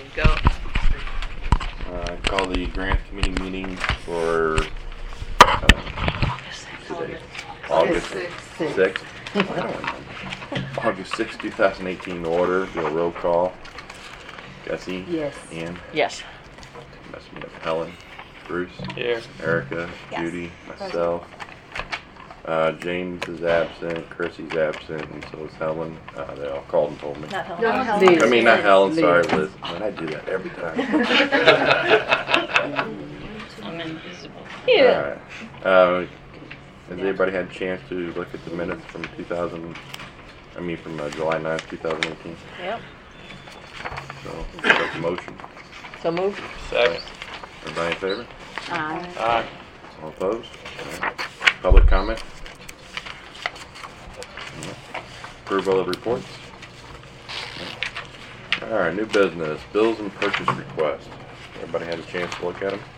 Go. Call the grant committee meeting for August 6th. I don't remember. August 6th, 2018 order. Do a roll call. Gussie? Yes. Ian? Yes. Messed me up. Helen? Bruce? Here. Erica? Yes. Judy? Myself? James is absent, Chrissy's absent, and so is Helen. They all called and told me. Not Helen. No, Helen. Liz. I mean, not Helen, sorry, Liz. Liz. Man, I do that every time. I'm invisible. Yeah. Alright. Has everybody had a chance to look at the minutes from July 9th, 2018? Yep. So, that's a motion. So moved. Second. Everybody in favor? Aye. Aye. All opposed? Alright. Public comment? Approval of reports? Alright, new business. Bills and purchase requests. Everybody had a chance to look at them?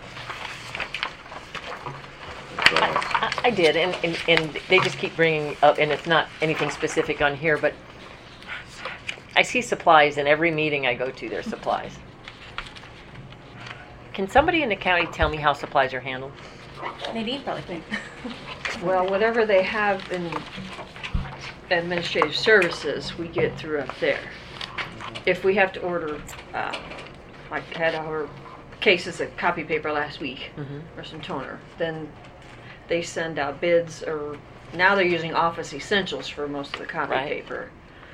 I did, and they just keep bringing up, and it's not anything specific on here, but I see supplies in every meeting I go to, there's supplies. Can somebody in the county tell me how supplies are handled? Nadine probably think. Well, whatever they have in administrative services, we get through up there. If we have to order, like had our cases of copy paper last week, or some toner, then they send out bids, or now they're using Office Essentials for most of the copy Right. paper.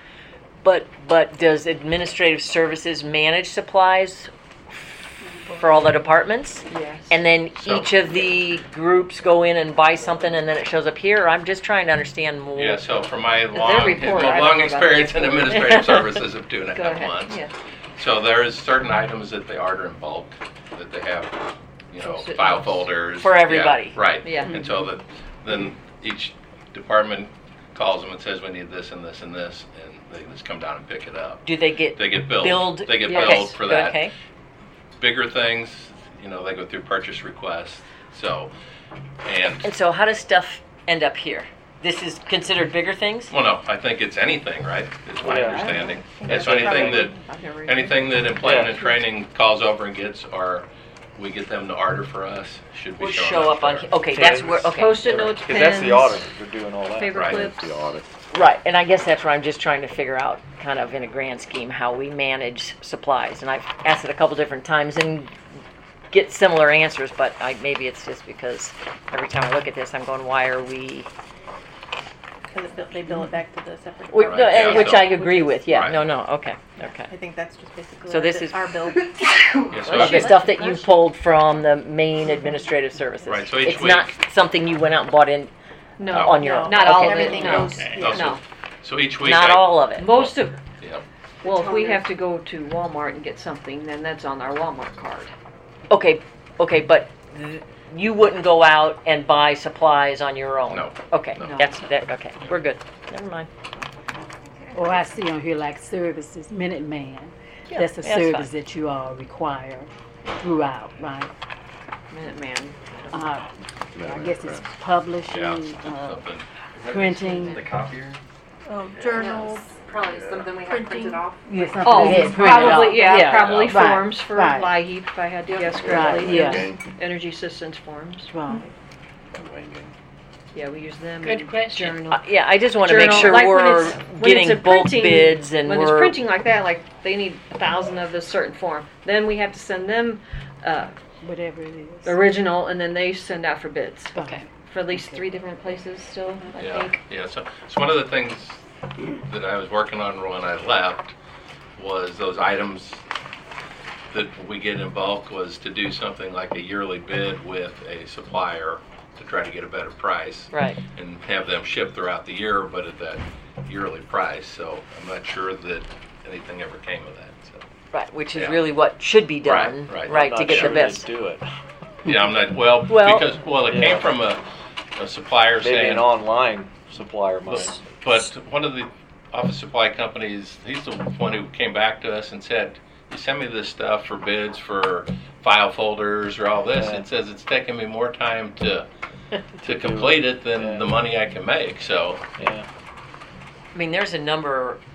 But does administrative services manage supplies for all the departments? Yes. And then So- each of the groups go in and buy something and then it shows up here? I'm just trying to understand more. Yeah, so for my report, I don't know about experience this in one. administrative services of Go 2.5 ahead. months. Yeah. So there is certain items that they order in bulk, that they have, Post-it file notes. folders. For everybody. Yeah, right. Yeah. And so that, then each department calls them and says, we need this and this and this, and they just come down and pick it up. Do they get They get billed. billed? They get Okay, billed for that. Okay. Bigger things, they go through purchase requests, so, And so how does stuff end up here? This is considered bigger things? well, no, I think it's anything, right? Is my Yeah. understanding. think And so that's anything probably- that, I've never even- anything that employment Yeah. and training calls over and gets, or we get them to order for us, should be Will showing show up on, there. okay, that's where, okay. Post-it notes, Because that's the pens, auditor, they're doing all that. paper Right. clips. The audit. Right, and I guess that's where I'm just trying to figure out, kind of in a grand scheme, how we manage supplies. And I've asked it a couple different times and get similar answers, but maybe it's just because every time I look at this, I'm going, why are we... Because they bill it back to the separate. Right, No, yeah, which so- I agree with, yeah, Right. no, okay. I think that's just basically So this is- our bill. Yeah, so Okay, each- stuff that you pulled from the main administrative services. Right, so each it's not week- something you went out and bought in No, on your own. not all Okay. of it. Everything No. goes, Okay. yeah. No. So each week. Not all of it. Most of, Yep. well, if we have to go to Walmart and get something, then that's on our Walmart card. Okay, but you wouldn't go out and buy supplies on your own? No. Okay, No. okay, we're good. Never mind. Oh, I see on here like services, Minuteman. Yeah, That's a that's service fine. that you all require throughout, right? Minuteman. I guess it's publishing, Yeah. uh, Something. printing. The copier? Journals. Probably something we have printed off. Yeah, something Oh, that's printed off. probably, yeah, probably Right, forms for right. LIHEAP, if I had to guess Right, correctly. yeah. Okay. Energy assistance forms. Right. Yeah, we use them. Good in question. Journal. Yeah, I just want to make Journal, sure like when we're it's- when getting it's a bulk printing- bids and When we're... it's printing like that, like they need 1,000 of this certain form, then we have to send them Whatever it is. original, and then they send out for bids. Okay. For at least 3 different places still, I Yeah, think. yeah, so one of the things that I was working on when I left was those items that we get in bulk, was to do something like a yearly bid with a supplier to try to get a better price. Right. And have them shipped throughout the year, but at that yearly price, so I'm not sure that anything ever came of that, so. Right, which is Yeah. really what should be done, Right. to get the best. Do it. Yeah, I'm not, Well- because, it Yeah. came from a supplier Maybe saying. an online supplier might. But one of the office supply companies, he's the one who came back to us and said, you send me this stuff for bids for file folders or all this. Yeah. It says it's taking me more time to complete it than Yeah. the money I can make, so. Yeah. I mean, there's a number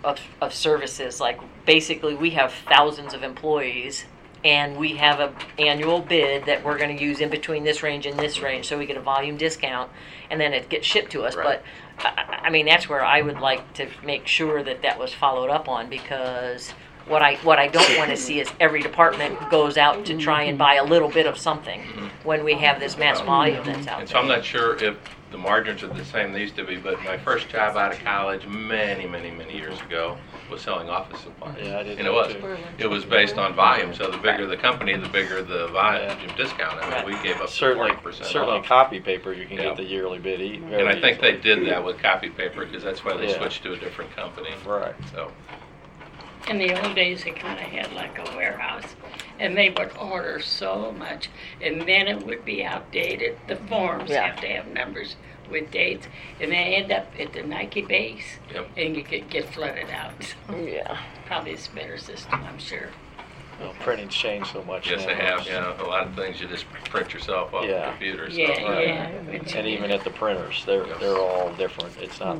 of services. Like basically we have thousands of employees and we have a annual bid that we're going to use in between this range and this range, so we get a volume discount and then it gets shipped to us. Right. But I mean, that's where I would like to make sure that that was followed up on, because what I don't want to see is every department goes out to try and buy a little bit of something when we have this mass volume that's out And so there. I'm not sure if the margins are the same they used to be, but my first job out of college many years ago was selling office supplies. Yeah, I did And that it was. too. It was based on volume, so the bigger the company, the bigger the volume discount. I mean, we gave up to Certainly, 40% certainly off. copy paper, you can Yeah. get the yearly bid. And I think they did that with copy paper, because that's why they Yeah. switched to a different company. Right. So, In the old days, they kind of had like a warehouse, and they would order so much, and then it would be outdated. The forms Yeah. have to have numbers with dates, and they end up at the Nike base, Yep. and you could get flooded out. Yeah. Probably it's a better system, I'm sure. Well, printing's changed so much yes, now. they have, you know, a lot of things you just print yourself off the Yeah. computer. So. Yeah, right. yeah. but And you- even at the printers, they're all different. It's not,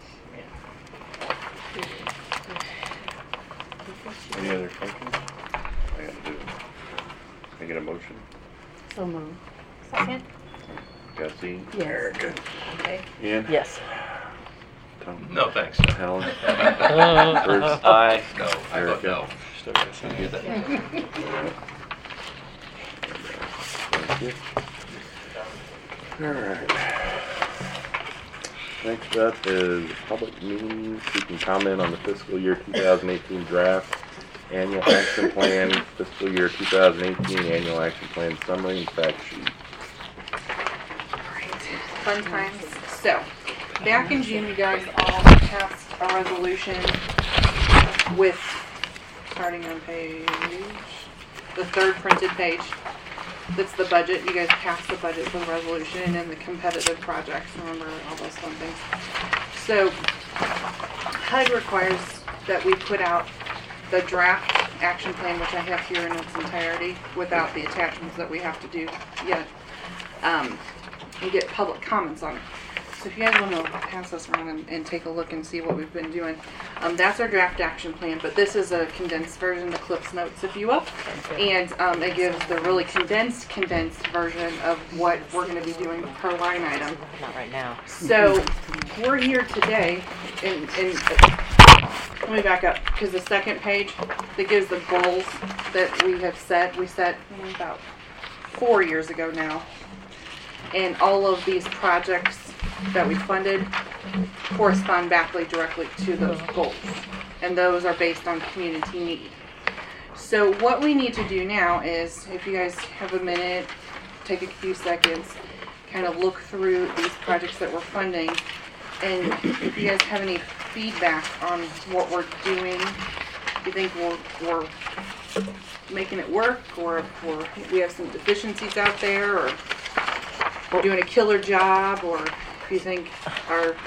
Any other questions? I gotta do it. Can I get a motion? So moved. Second? Jesse? Yes. Okay. Ian? Yes. Tom? No, thanks. Helen? Bruce? I No, I vote no. still gotta say Do that. Thank you. Alright. Next up is public meetings. You can comment on the fiscal year 2018 draft, annual action plan, fiscal year 2018 annual action plan summary and fact sheet. Fun times. So, back in June, you guys all passed a resolution with, starting on the third printed page. That's the budget. You guys passed the budget for the resolution and the competitive projects. Remember all those fun things. So, HUD requires that we put out the draft action plan, which I have here in its entirety, without the attachments that we have to do yet, and get public comments on it. So if you guys want to pass this around and take a look and see what we've been doing, that's our draft action plan, but this is a condensed version, the Cliff's Notes, if you will. And it gives the really condensed version of what we're going to be doing per line item. Not right now. So we're here today, and let me back up, because the second page that gives the goals that we have set, we set about 4 years ago now. And all of these projects that we funded correspond back directly to those goals. And those are based on community need. So what we need to do now is, if you guys have a minute, take a few seconds, kind of look through these projects that we're funding, and if you guys have any feedback on what we're doing, if you think we're making it work, or if we have some deficiencies out there, or we're doing a killer job, or if you think our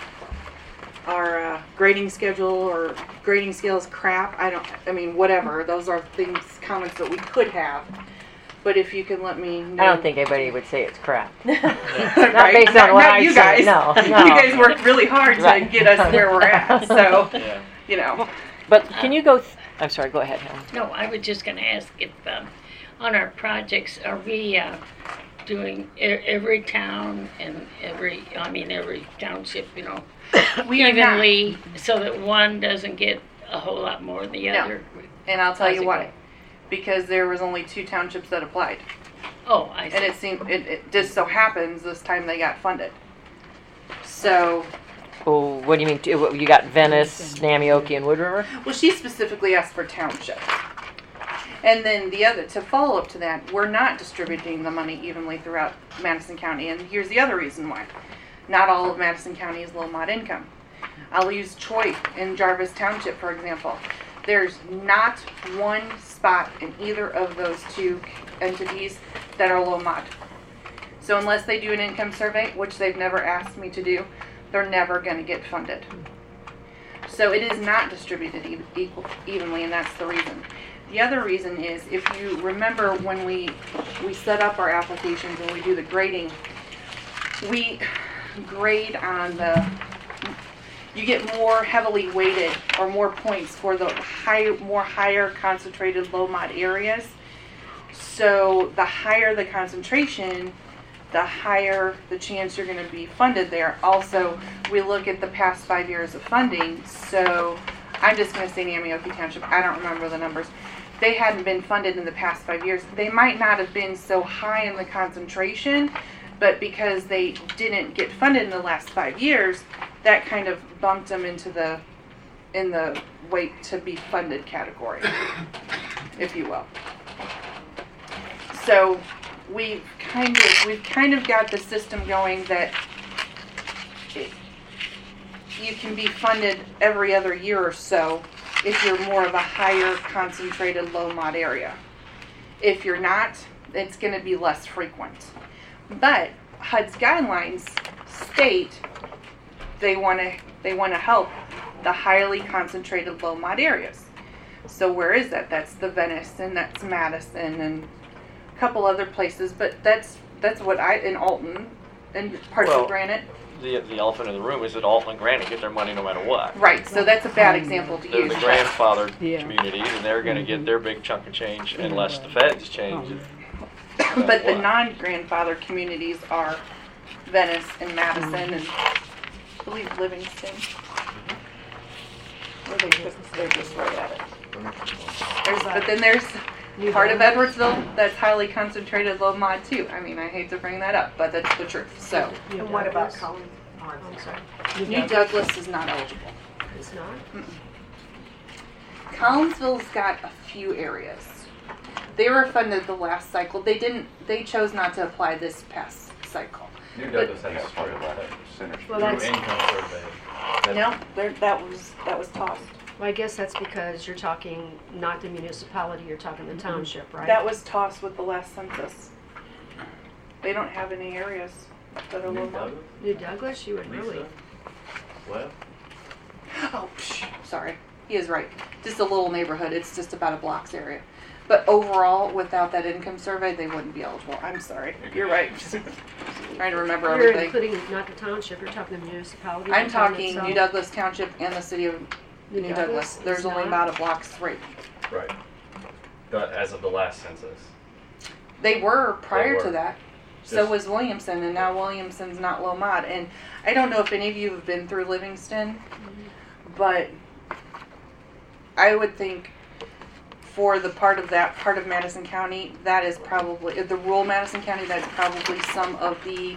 grading schedule or grading scale is crap, I mean, whatever. Those are things, comments that we could have. But if you can let me know. I don't think anybody would say it's crap. Not based on what I you say, guys. no. You guys worked really hard to Right. get us where we're at. So, yeah. you know. But can you go, I'm sorry, go ahead, Helen. No, I was just gonna ask if, on our projects, are we, doing every town and every township, you know, We are not. evenly, so that one doesn't get a whole lot more than the No. other? And I'll tell How's you it why. go? Because there was only 2 townships that applied. Oh, I see. And it just so happens this time they got funded. So, Oh, what do you mean? You got Venice, Namioki, and Wood River? well, she specifically asked for township. And then to follow up to that, we're not distributing the money evenly throughout Madison County. And here's the other reason why. Not all of Madison County is low mod income. I'll use Troy in Jarvis Township, for example. There's not one spot in either of those 2 entities that are low mod. So unless they do an income survey, which they've never asked me to do, they're never going to get funded. So it is not distributed evenly, and that's the reason. The other reason is, if you remember when we set up our applications and we do the grading, we grade on you get more heavily weighted or more points for the higher concentrated low mod areas. So the higher the concentration, the higher the chance you're going to be funded there. Also, we look at the past 5 years of funding. So I'm just going to say Namioki Township. I don't remember the numbers. They hadn't been funded in the past 5 years. They might not have been so high in the concentration, but because they didn't get funded in the last 5 years, that kind of bumped them into the wait to be funded category, if you will. So we've kind of got the system going that you can be funded every other year or so if you're more of a higher concentrated low mod area. If you're not, it's going to be less frequent. But HUD's guidelines state they want to help the highly concentrated low mod areas. So where is that? That's the Venice, and that's Madison, and a couple other places. But that's what in Alton and parts of Granite. The elephant in the room is that Alton and Granite get their money no matter what. Right. So that's a bad example to They're use. the grandfathered Yeah. communities, and they're going to get their big chunk of change unless the feds change it. But the non-grandfathered communities are Venice and Madison and I believe Livingston. Where they're just right at it. But then there's part of Edwardsville that's highly concentrated low mod too. I mean, I hate to bring that up, but that's the truth. So And what about Collins? Oh, I'm sorry. New Douglas is not eligible. It's not? Collinsville's got a few areas. They were funded the last cycle. They chose not to apply this past cycle. New Douglas has a part of that percentage. Well, that's- Income survey. No, that was tossed. Well, I guess that's because you're talking not the municipality, you're talking the township, right? That was tossed with the last census. They don't have any areas that are New low mod. Douglas? New Douglas, you would really. Lisa? What? Oh, sorry. He is right. Just a little neighborhood. It's just about a block's area. But overall, without that income survey, they wouldn't be eligible. I'm sorry. You're right. Trying to remember You're everything. including not the township, you're talking the municipality. I'm the town talking itself. New Douglas Township and the city of New Douglas. is There's only not? about a block's rate. Right. As of the last census. They were prior to were. that. So Just- was Williamson, and now Williamson's not low mod. And I don't know if any of you have been through Livingston, but I would think for the part of Madison County, that is probably, the rural Madison County, that's probably some of the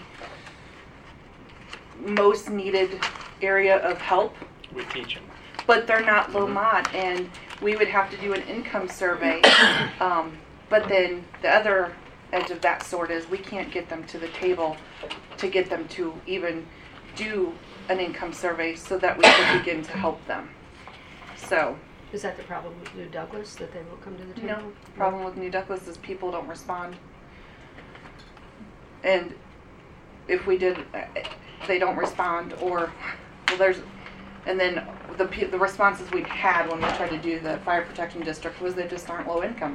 most needed area of help. We teach them. But they're not low mod, and we would have to do an income survey. But then the other edge of that sword is we can't get them to the table to get them to even do an income survey so that we can begin to help them. So, Is that the problem with New Douglas, that they won't come to the table? no, the problem with New Douglas is people don't respond. And if we did, they don't respond, or, well, and then the responses we've had when we tried to do the fire protection district was they just aren't low income.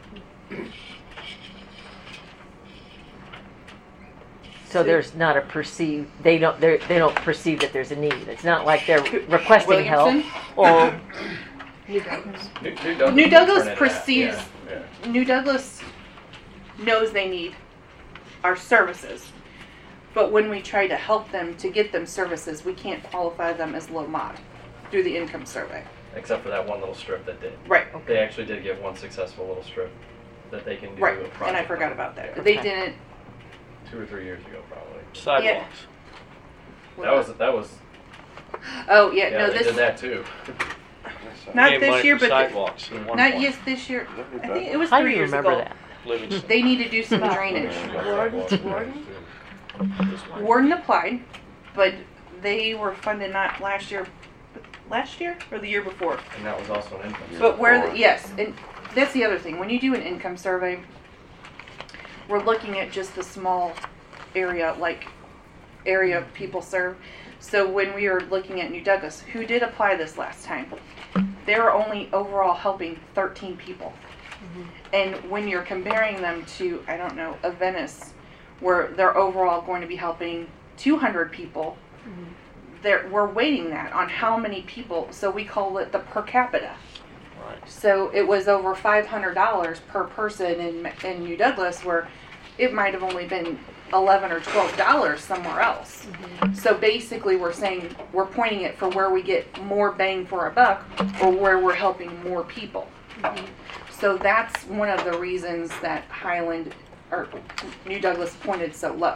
So there's not a perceived, they don't perceive that there's a need. It's not like they're requesting help Williamson? or, New Douglas. New Douglas printed that, perceives, yeah. New Douglas knows they need our services. But when we try to help them to get them services, we can't qualify them as low mod through the income survey. Except for that one little strip that did. Right, They actually did get one successful little strip that they can do right, a project and I forgot on. about that. Yeah. They Okay. didn't, 2 or 3 years ago, probably. Sidewalks. That was. oh, yeah, Yeah, no, they this, did that too. not Gave this money year, for but, sidewalks in one not point. yes, this year, I think it was how do 3 you years remember ago. that? Livingston. They need to do some drainage. Warden? Warden applied, but they were funded not last year or the year before. And that was also an income. But yes, and that's the other thing. When you do an income survey, we're looking at just the small area people serve. So when we were looking at New Douglas, who did apply this last time, they were only overall helping 13 people. And when you're comparing them to, I don't know, a Venice, where they're overall going to be helping 200 people, we're weighting that on how many people, so we call it the per capita. Right. So it was over $500 per person in New Douglas, where it might have only been $11 or $12 somewhere else. So basically we're saying, we're pointing it for where we get more bang for our buck, or where we're helping more people. So that's one of the reasons that Highland, or New Douglas pointed so low.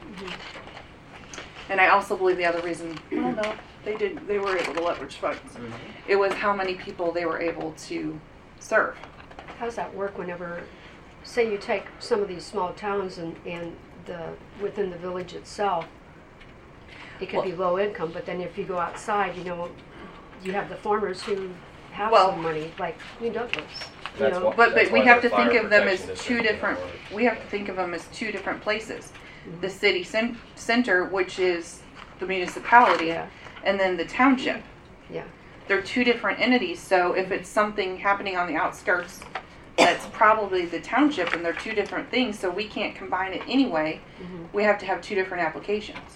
And I also believe the other reason, well, no, they were able to leverage funds. It was how many people they were able to serve. How does that work whenever, say you take some of these small towns and within the village itself, it could be low income, but then if you go outside, you know, you have the farmers who have some money, like New Douglas. You That's know? why- But that's we why have the to think fire of them as protection two district different, work. we have to think of them as two different places. The city center, which is the municipality, Yeah. and then the township. Yeah. They're two different entities, so if it's something happening on the outskirts, that's probably the township, and they're two different things, so we can't combine it anyway. We have to have two different applications.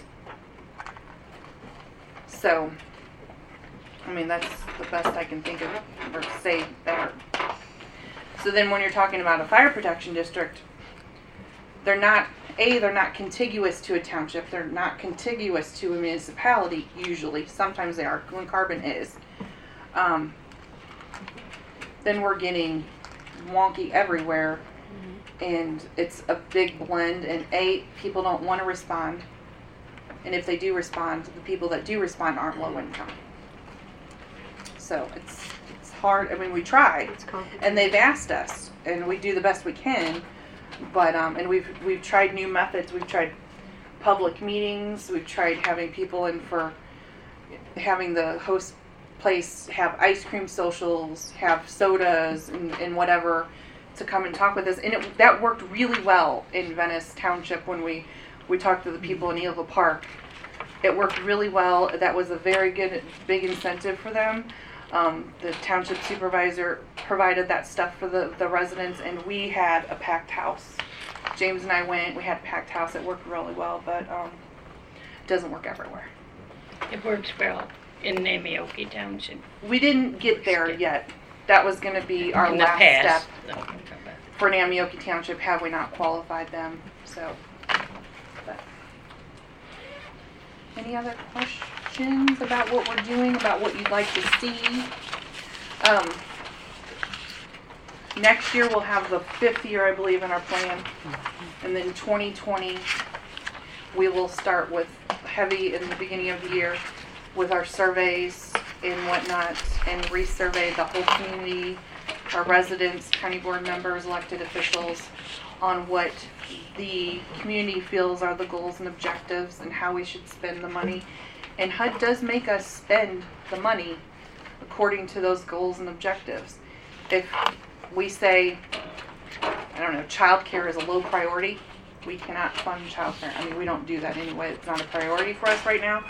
So, I mean, that's the best I can think of, or say there. So then when you're talking about a fire protection district, they're not contiguous to a township, they're not contiguous to a municipality usually. Sometimes they are, Glen Carbon is. Then we're getting wonky everywhere, and it's a big blend, and people don't want to respond, and if they do respond, the people that do respond aren't low income. So it's hard. I mean, we tried, and they've asked us, and we do the best we can, but and we've tried new methods. We've tried public meetings. We've tried having people in for having the host place have ice cream socials, have sodas and whatever, to come and talk with us, and that worked really well in Venice Township when we talked to the people in Eelva Park. It worked really well. That was a very good big incentive for them. The township supervisor provided that stuff for the residents, and we had a packed house. James and I went. We had a packed house. It worked really well, but it doesn't work everywhere. It works well in Namioki Township. We didn't get there yet. That was going to be our In the last past. step for Namioki Township. Have we not qualified them? So, but. Any other questions about what we're doing, about what you'd like to see? Next year we'll have the 5th year, I believe, in our plan. And then 2020, we will start with heavy in the beginning of the year with our surveys and whatnot, and resurvey the whole community, our residents, county board members, elected officials, on what the community feels are the goals and objectives and how we should spend the money. And HUD does make us spend the money according to those goals and objectives. If we say, I don't know, childcare is a low priority, we cannot fund childcare. I mean, we don't do that anyway. It's not a priority for us right now.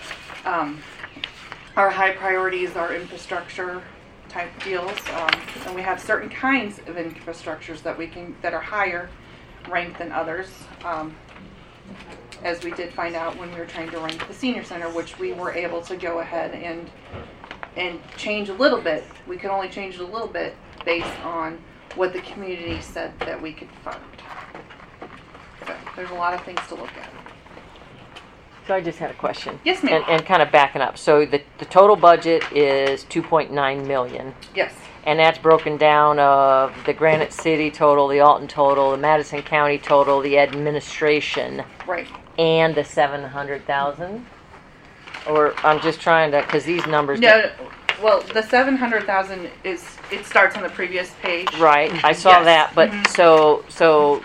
Our high priorities are infrastructure type deals, and we have certain kinds of infrastructures that are higher ranked than others, as we did find out when we were trying to rank the senior center, which we were able to go ahead and change a little bit. We could only change it a little bit based on what the community said that we could fund. So there's a lot of things to look at. So I just had a question. Yes, ma'am. And kind of backing up. So the total budget is 2.9 million. Yes. And that's broken down of the Granite City total, the Alton total, the Madison County total, the administration. Right. And the 700,000? Or I'm just trying to, because these numbers. No, well, the 700,000 it starts on the previous page. Right, I saw Yes. that, but so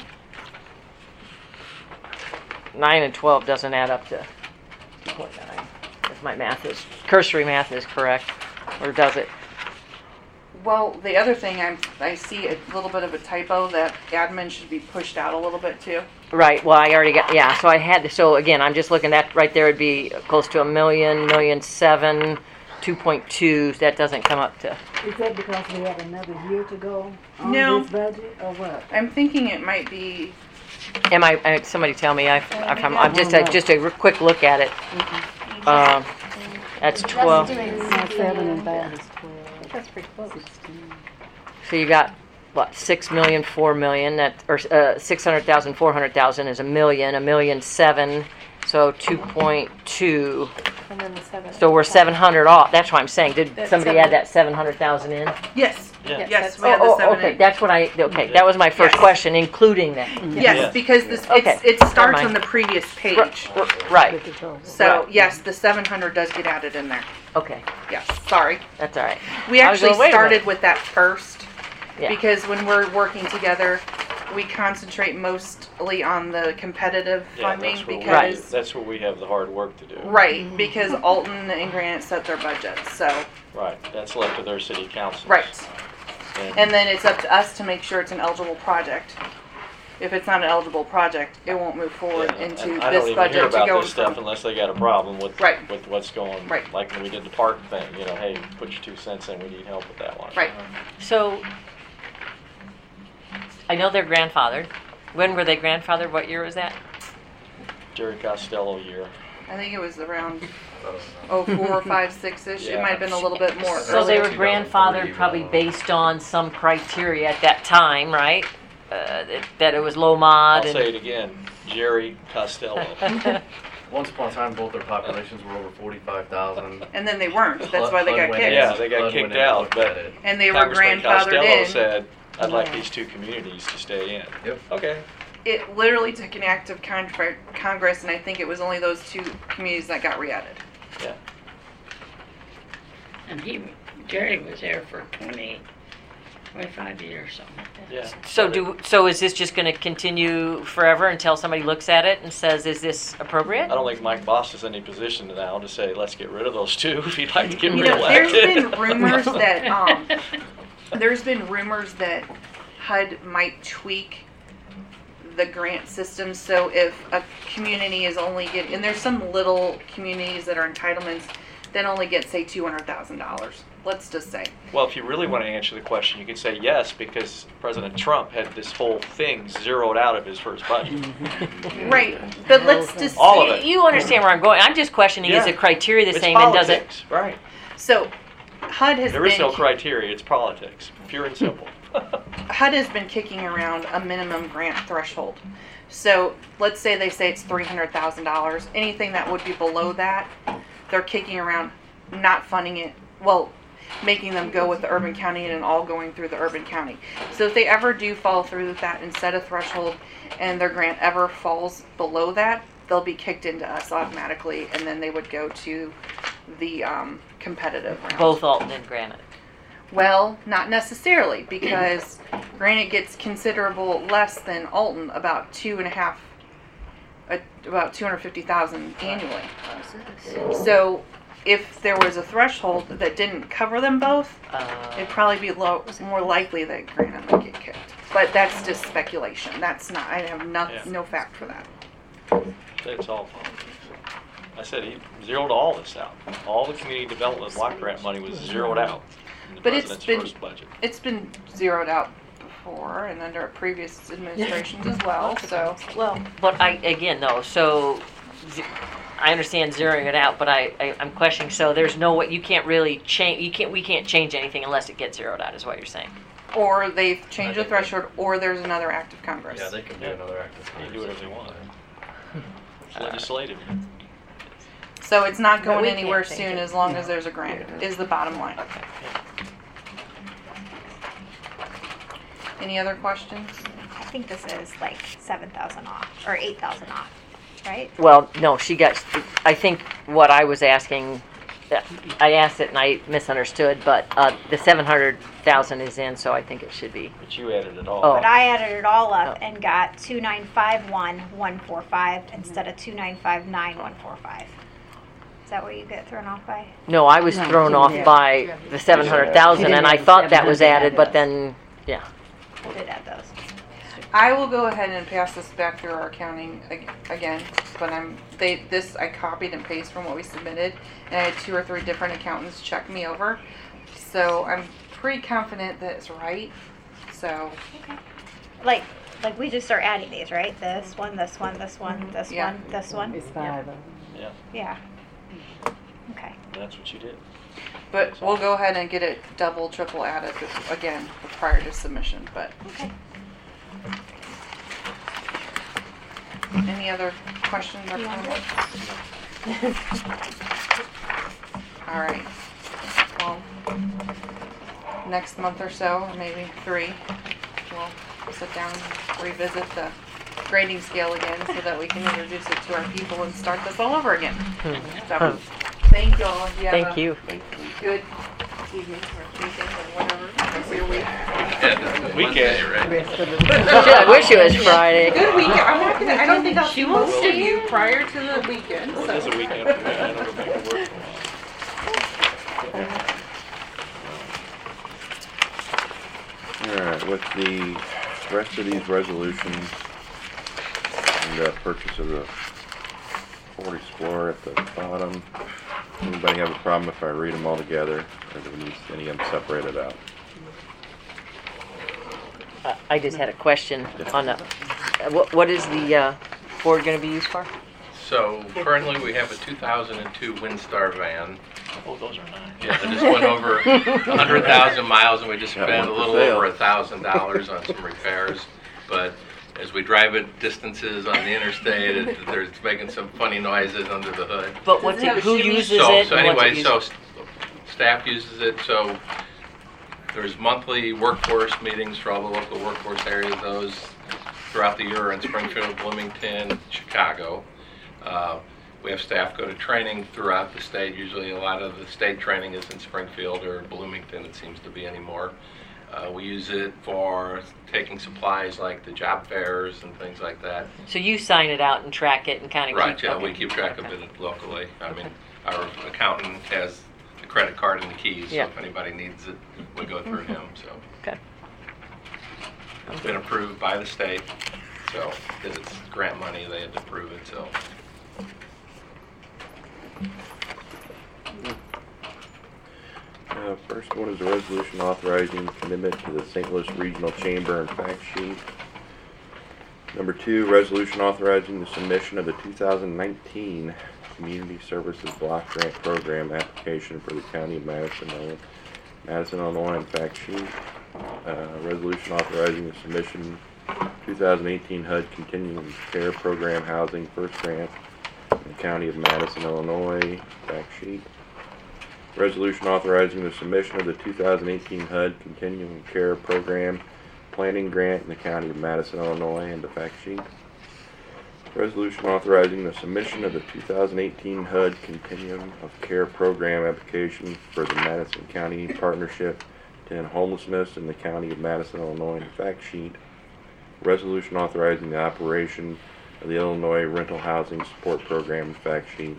9 and 12 doesn't add up to 2.9. If my cursory math is correct, or does it? Well, the other thing I see a little bit of a typo, that admin should be pushed out a little bit too. Right, well, I already got, yeah, so I had, so again, I'm just looking at, right there would be close to $1 million, 1,000,007, 2.2, that doesn't come up to. Is that because we have another year to go on No. this budget, or what? I'm thinking it might be. Somebody tell me, I'm just a quick look at it. That's Just 12. doing Not 7 and 5 CPA. is 12. That's pretty close. 16. So you got, what, 6 million, 4 million, that, or 600,000, 400,000 is a million, 7, so 2.2. And then the 7. So we're 700 off. That's what I'm saying. Did That's somebody 7. add that 700,000 in? Yes, Yeah. yes, that's- we have the 7 okay. in. That's what okay. That was my first Yes. question, including that. Yes, Yeah. because this, Okay, it never starts mind. on the previous page. Right. With the total. So, Right. yes, the 700 does get added in there. Okay. Yes, sorry. That's all right. We I was actually going, wait a started minute. with that first Yeah. because when we're working together, we concentrate mostly on the competitive Yeah, funding that's where we, because that's where we have the hard work to do. right, because Alton and Granite set their budgets. So, Right, that's left to their city council. right. And then it's up to us to make sure it's an eligible project. If it's not an eligible project, it won't move forward into I don't this even hear budget to about go this stuff from. unless they got a problem with Right. with what's going. Right. Like when we did the park thing, you know, hey, put your 2 cents in. We need help with that one. Right. So, I know they're grandfathered. When were they grandfathered? What year was that? Jerry Costello year. I think it was around 04, 5, 6-ish. It Yeah. might have been a little bit more. So they earlier. were grandfathered probably based on some criteria at that time, right? That it was low mod. I'll say it again, Jerry Costello. Once upon a time, both their populations were over 45,000. And then they weren't. That's why they got kicked. Yeah, they got HUD kicked went in and out, looked but at it. And they were Congressman grandfathered Costello in. said, "I'd like these 2 communities to stay in." Yep. Okay. It literally took an act of Congress, and I think it was only those 2 communities that got re-added. Yeah. And Jerry was there for 25 years, something like that. Yeah. So is this just going to continue forever until somebody looks at it and says, "Is this appropriate?" I don't think Mike Boss is in any position now to say, let's get rid of those 2 if you'd like to get You know, reelected. there's been rumors that HUD might tweak the grant system. So if a community is only getting, and there's some little communities that are entitlements that only get, say, $200,000. Let's just say. Well, if you really want to answer the question, you could say yes, because President Trump had this whole thing zeroed out of his first budget. Right, but let's just. All of it. You understand where I'm going. I'm just questioning, is Yeah. the criteria the It's same and does it? politics, right? So HUD has There been. is no criteria, it's politics, pure and simple. HUD has been kicking around a minimum grant threshold. So let's say they say it's $300,000. Anything that would be below that, they're kicking around not funding it. Well, making them go with the urban county and all going through the urban county. So if they ever do fall through with that and set a threshold and their grant ever falls below that, they'll be kicked into us automatically and then they would go to the competitive round. Both Alton and Granite. Well, not necessarily, because Granite gets considerable less than Alton, about about 250,000 annually. So, if there was a threshold that didn't cover them both, it'd probably be more likely that Granite would get kicked. But that's just speculation. That's not. I have no fact for that. It's all politics. I said he zeroed all this out. All the community development block grant money was zeroed out in the But it's president's first budget. It's been zeroed out before and under previous administrations as well. So. Well, But again though, so I understand zeroing it out, but I'm questioning, so there's no way, you can't really change, we can't change anything unless it gets zeroed out, is what you're saying. Or they've changed the threshold, or there's another act of Congress. Yeah, they can do another act of They Congress. can do whatever they want. It's legislative. So it's not But going we can't anywhere change soon it. as long as there's a grant, is the bottom line. Any other questions? I think this is like 7,000 off or 8,000 off, right? Well, no, I think what I was asking, I asked it and I misunderstood, but the 700,000 is in, so I think it should be. But you added it all. Oh. But I added it all up and got 2,951,145 instead of 2,959,145. Is that what you get thrown off by? No, I was No, thrown didn't off have- by the 700,000 and I thought that was added, but then, yeah. I did add those. I will go ahead and pass this back through our accounting again, but this I copied and pasted from what we submitted, and I had 2 or 3 different accountants check me over, so I'm pretty confident that it's right. So Like we just start adding these, right? This one, this one, this one, this Yeah. one, this one. It's 5 of them. Yeah. Yeah. Okay. that's what you did. But we'll go ahead and get it double, triple added again prior to submission, but. Okay. Any other questions or You want comments? All right. Well, next month or so, or maybe 3, we'll sit down and revisit the grading scale again so that we can introduce it to our people and start this all over again. So, thank you all. You have Thank a you. Good evening or weekend or whatever. Rest of your week. Weekend. Right? I wish it was Friday. Good weekend. I'm not gonna, I don't think I'll see most of you prior to the weekend. Well, it is a weekend for me. I don't go back to work. Alright, with the rest of these resolutions and the purchase of the Ford Explorer at the bottom, anybody have a problem if I read them all together, or do we need any of them separated out? I just had a question on the, what is the Ford going to be used for? So currently we have a 2002 Windstar van. Oh, those are nice. Yeah, that just went over 100,000 miles, and we just Got spent a one for little sale. over $1,000 on some repairs. But as we drive it distances on the interstate, there's making some funny noises under the hood. But what's it, who uses So, it? so and what's it anyway, used so staff uses it. So there's monthly workforce meetings for all the local workforce areas. Those throughout the year in Springfield, Bloomington, Chicago. We have staff go to training throughout the state. Usually a lot of the state training is in Springfield or Bloomington, it seems to be anymore. We use it for taking supplies like the job fairs and things like that. So you sign it out and track it and kind of Right, keep yeah, okay. we keep track of it locally. I mean, our accountant has the credit card and the keys, so Yeah. if anybody needs it, we go through him, so. Okay. It's been approved by the state, so, because it's grant money, they had to approve it, so. First one is a resolution authorizing commitment to the St. Louis Regional Chamber and fact sheet. Number 2, resolution authorizing the submission of the 2019 Community Services Block Grant Program application for the County of Madison, Illinois, and fact sheet. Resolution authorizing the submission 2018 HUD Continuing Care Program Housing First Grant in the County of Madison, Illinois, fact sheet. Resolution authorizing the submission of the 2018 HUD Continuing Care Program Planning Grant in the County of Madison, Illinois, and the fact sheet. Resolution authorizing the submission of the 2018 HUD Continuum of Care Program application for the Madison County Partnership to End Homelessness in the County of Madison, Illinois, and the fact sheet. Resolution authorizing the operation of the Illinois Rental Housing Support Program and fact sheet.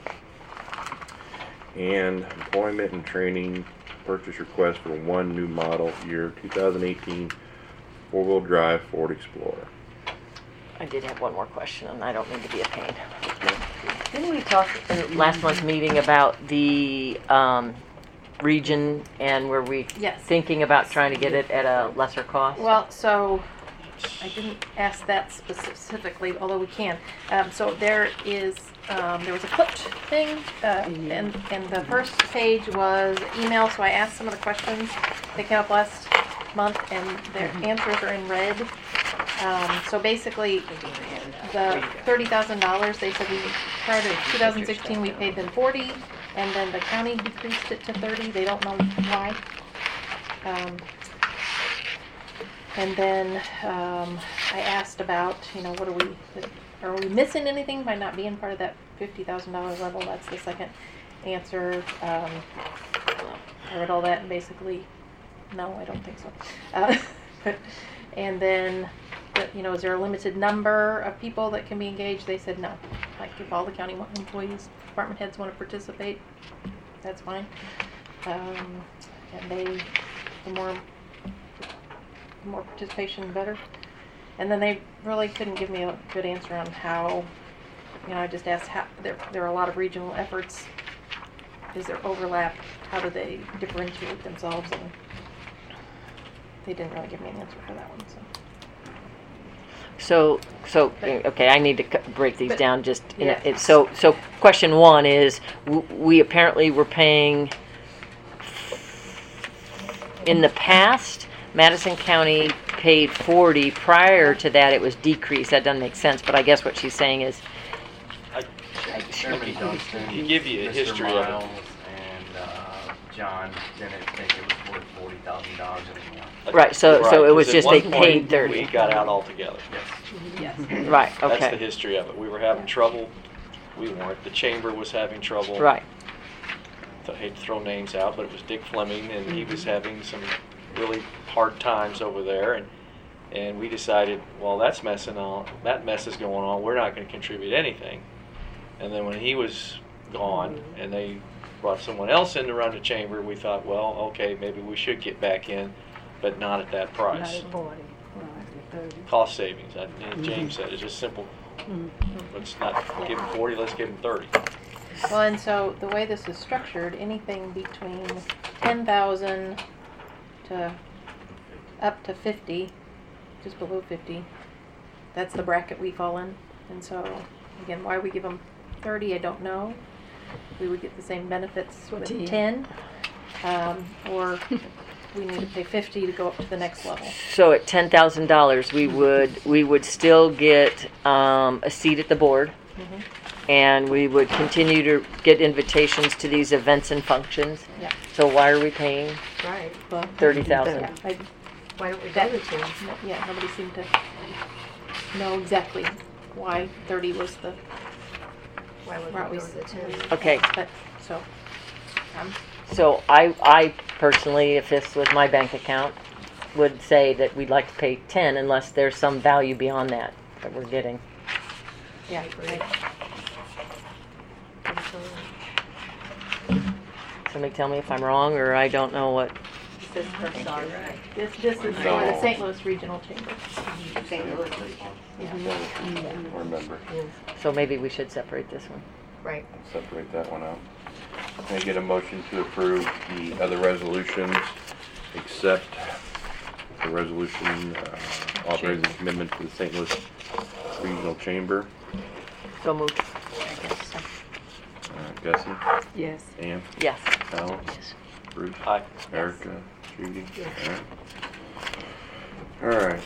And employment and training purchase request for one new model year 2018 four-wheel drive Ford Explorer. I did have one more question, and I don't mean to be a pain. Didn't we talk in last month's meeting about the region, and were we Yes. thinking about trying to get it at a lesser cost? Well, so I didn't ask that specifically, although we can. So there is, there was a clipped thing, and the first page was email. So I asked some of the questions that came up last month, and their answers are in red. So basically, the $30,000, they said prior to 2016 we paid them 40, and then the county decreased it to 30. They don't know why. And then I asked about, what are we missing anything by not being part of that $50,000 level? That's the second answer. I read all that and basically, no, I don't think so. And then, is there a limited number of people that can be engaged? They said no. Like if all the county employees, department heads want to participate, that's fine. And the more participation, the better. And then they really couldn't give me a good answer on how, I just asked how, there are a lot of regional efforts. Is there overlap? How do they differentiate themselves? And they didn't really give me an answer for that one. So, okay, I need to break these but- down just, yeah. so question one is, we apparently were paying, in the past, Madison County paid 40, prior to that it was decreased, that doesn't make sense, but I guess what she's saying is, Chairman Dunstan, To give you a Mr. history of it. Miles, and John didn't think it was worth $40,000 anymore. right, so Right, it was 'cause at just one they point, paid We 30. got out altogether. Yes. Right, That's the okay, history of it. We were having trouble. We weren't. The chamber was having trouble. right. I hate to throw names out, but it was Dick Fleming, and he was having some really hard times over there, and we decided, well, that mess is going on. We're not going to contribute anything. And then when he was gone, and they brought someone else in to run the chamber, we thought, well, okay, maybe we should get back in, but not at that price. Cost savings. James said it's just simple. Let's not give him 40. Let's give him 30. Well, and so the way this is structured, anything between 10,000 to up to 50, just below 50, that's the bracket we fall in. And so, again, why we give them 30, I don't know. We would get the same benefits with 10, or we need to pay 50 to go up to the next level. So at $10,000, we would still get a seat at the board, and we would continue to get invitations to these events and functions. Yeah. So why are we paying Right. Well, 30,000? yeah, Why don't we do That- the 10? yeah, nobody seemed to know exactly why 30 was the Why would route we we go to the 10? Okay, But, so, so I personally, if this was my bank account, would say that we'd like to pay 10 unless there's some value beyond that we're getting. yeah. Somebody tell me if I'm wrong, or I don't know what. This is for This is for the St. Louis Regional Chamber. I remember. So maybe we should separate this one. Right. Separate that one out. Can I get a motion to approve the other resolutions except the resolution authorizing commitment to the St. Louis Regional Chamber? So moved. Gussie? Yes. Ann? Yes. Al? Bruce? Aye. Erica? Judy? All right.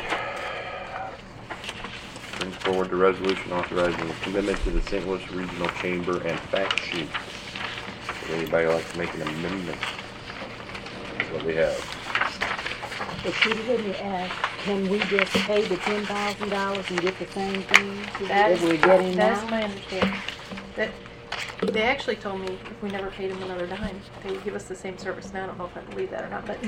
Brings forward the resolution authorizing the commitment to the St. Louis Regional Chamber and fact sheet. Would anybody like to make an amendment? That's what we have. But Judy, let me ask, can we just pay the $10,000 and get the same thing that we're getting That's now? my understanding. That, they actually told me if we never paid them another dime, they would give us the same service. Now, I don't know if I believe that or not, but.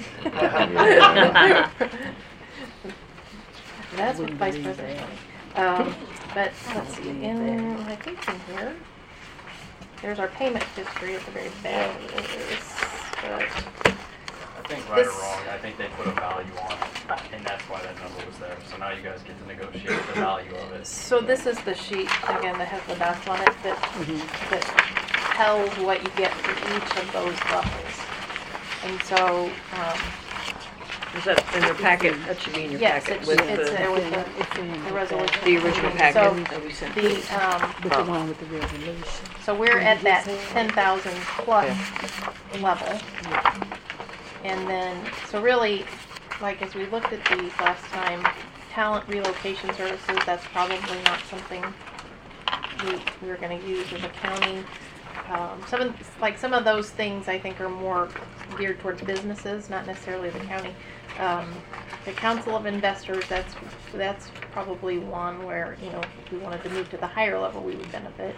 That's what Vice President told me. But let's see, I think in here, there's our payment history at the very back of this. But I think right or This- wrong, I think they put a value on it, and that's why that number was there. So now you guys get to negotiate the value of it. So this is the sheet, again, that has the dots on it that tells what you get for each of those levels. And so, Is that in your packet? That should be in your yes, packet it's with there with It's in the resolution. the original So packet that we sent. the, With the one with the resolution. so we're at that 10,000 plus level. And then, so really, like as we looked at these last time, talent relocation services, that's probably not something we were gonna use as a county. Some of those things I think are more geared towards businesses, not necessarily the county. The Council of Investors, that's probably one where, if we wanted to move to the higher level, we would benefit.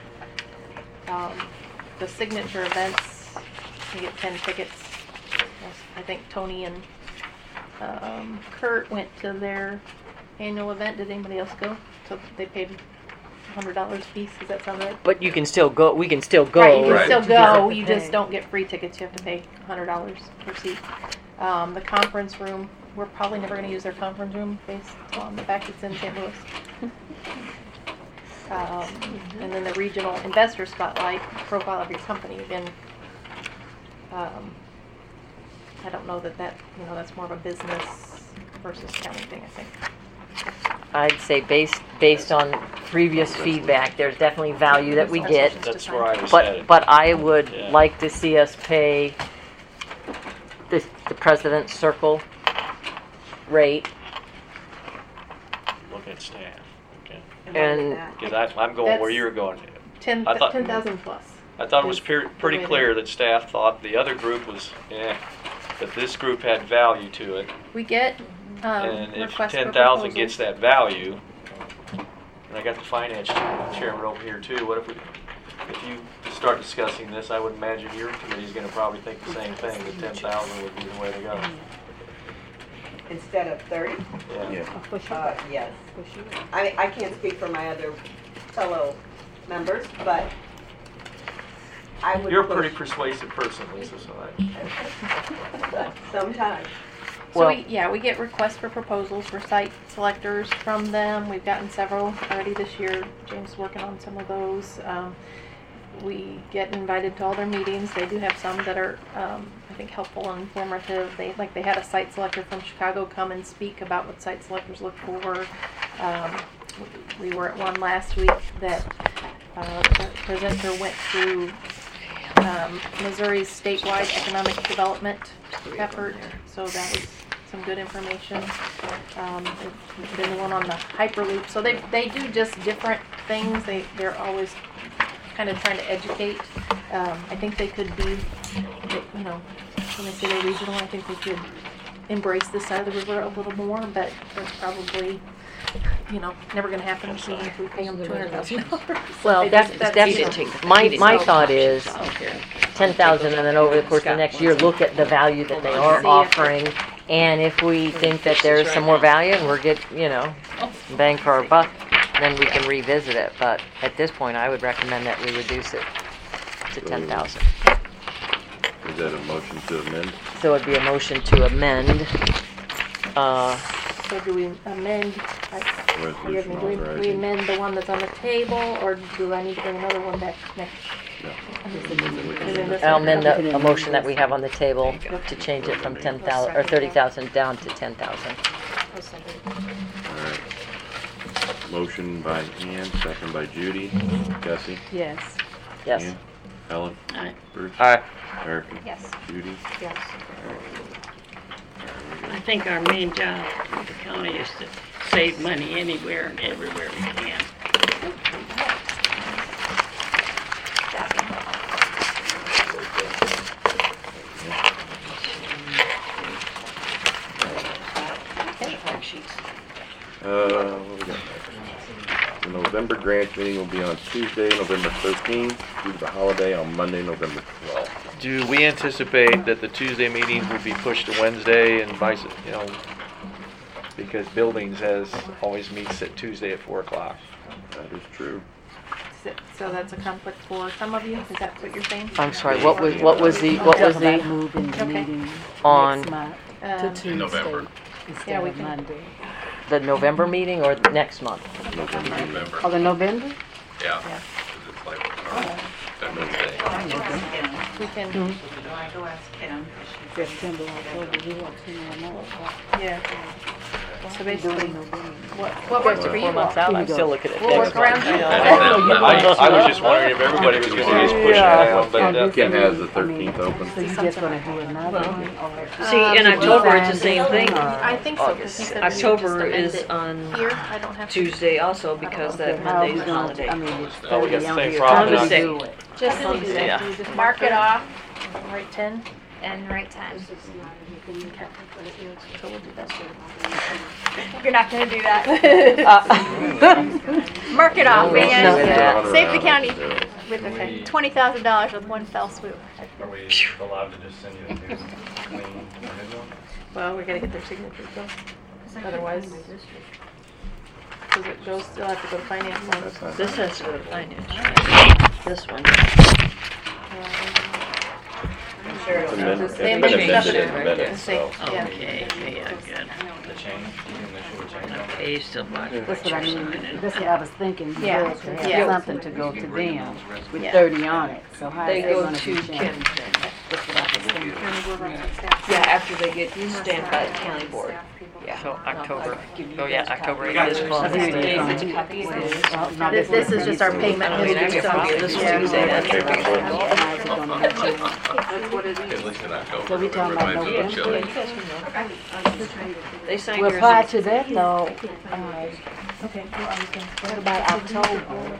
The signature events, you get 10 tickets. I think Tony and Kurt went to their annual event. Did anybody else go? So they paid $100 a piece. Does that sound right? But you can still go. We can still go. Right, you can Right. still You just have go. to You pay. just don't get free tickets. You have to pay $100 per seat. The conference room, we're probably never going to use their conference room based on the fact it's in St. Louis. And then the regional investor spotlight, profile of your company. Again, I don't know that's more of a business versus county thing, I think. I'd say based on previous feedback, there's definitely value that we get. That's where I was But, headed. but I would Yeah. like to see us pay the President's Circle rate. Looking at staff, okay. And Because I'm going where you're going. I thought- 10,000 plus. I thought it was Is pretty the way clear that staff thought the other group was, that this group had value to it. We get And if requests for 10,000 gets proposals. that value, and I got the finance chairman over here too, what if you start discussing this, I would imagine your committee's gonna probably think the same thing, that 10,000 would be the way to go. Instead of 30? Yeah. Yes. I can't speak for my other fellow members, but I would You're a push- pretty persuasive person, Lisa, so Sometimes. So we get requests for proposals for site selectors from them. We've gotten several already this year. James is working on some of those. We get invited to all their meetings. They do have some that are, I think, helpful and informative. They had a site selector from Chicago come and speak about what site selectors look for. We were at one last week that the presenter went through Missouri's statewide economic development effort, so that was some good information. Then the one on the Hyperloop. So they do just different things. They're always kind of trying to educate. I think they could be, when they say they're regional, I think they could embrace this side of the river a little more, but that's probably, never going to happen if we pay them $200,000. Well, that's my thought is 10,000, and then over the course of the next year, look at the value that they are offering. And if we think that there's some more value and we're bang for our buck, then we can revisit it. But at this point, I would recommend that we reduce it to 10,000. Is that a motion to amend? So it'd be a motion to amend. So do we amend, forgive me, do we amend the one that's on the table, or do I need to bring another one back next? I'll amend a motion that we have on the table to change it from 10,000 or 30,000 down to 10,000. Alright. Motion by Ann, second by Judy. Gussie? Yes. Yes. Ann? Helen? Aye. Bruce? Aye. Erica? Yes. Judy? Yes. I think our main job with the county is to save money anywhere and everywhere we can. What we got? The November grant meeting will be on Tuesday, November 13th, due to the holiday on Monday, November 12th. Do we anticipate that the Tuesday meetings will be pushed to Wednesday and vice, because buildings always meets at Tuesday at 4 o'clock? That is true. So that's a conflict for some of you? Is that what you're saying? I'm sorry. What was the Moving the Okay. meeting on next month to Tuesday November. instead we of can- Monday. the November meeting or next month? November. Oh, the November? Yeah. 'Cause it's like Veterans Day. We can, September, October, we want to know. yeah. So basically, During November. what works for you 4 months all? out, I'm still looking at We'll next work around month. you. I was just wondering if everybody was going to just push it around, but Ken has the 13th open. So you just gonna do another one? or- See, in October, it's the same thing. I think so, because he said we would just October amend is it on here. I don't have to. Tuesday also because that How are we Monday's a gonna- holiday. I mean, it's Oh, we got the 30 on same here. problem. How do we Tuesday. do it? Just Yeah. you just Mark it off Right, 10? and write 10. So we'll do that. You're not gonna do that. Mark it off, No, man. no. Save the county with Okay. $20,000 with one fell swoop. Are we allowed to just send you a new clean original? Well, we gotta get their signatures though. Otherwise, because it goes, still have to go to finance. That's not- This has to go to finance. This one. It's amended- They it's been amended amended in stuff. minutes, so. Yeah. Okay, yeah, good. The change, the initial change on it? Okay, still budget. That's what I mean, that's what I was thinking, you Yeah. had to have Yeah. something to go to them with Yeah. 30 on it, so how They is that go gonna to be Kim. changed? That's what I was Yeah, after they get stamped by the county board. Yeah. So October, oh yeah, October We 8th got is you. Columbus Here it Day. is. This is just our payment history stuff. This was Yeah. Tuesday, Paper slip. That's what it At is. least in October. So we talking about everybody November? feels chilly. They signed Well, yours. prior to that though, what about October?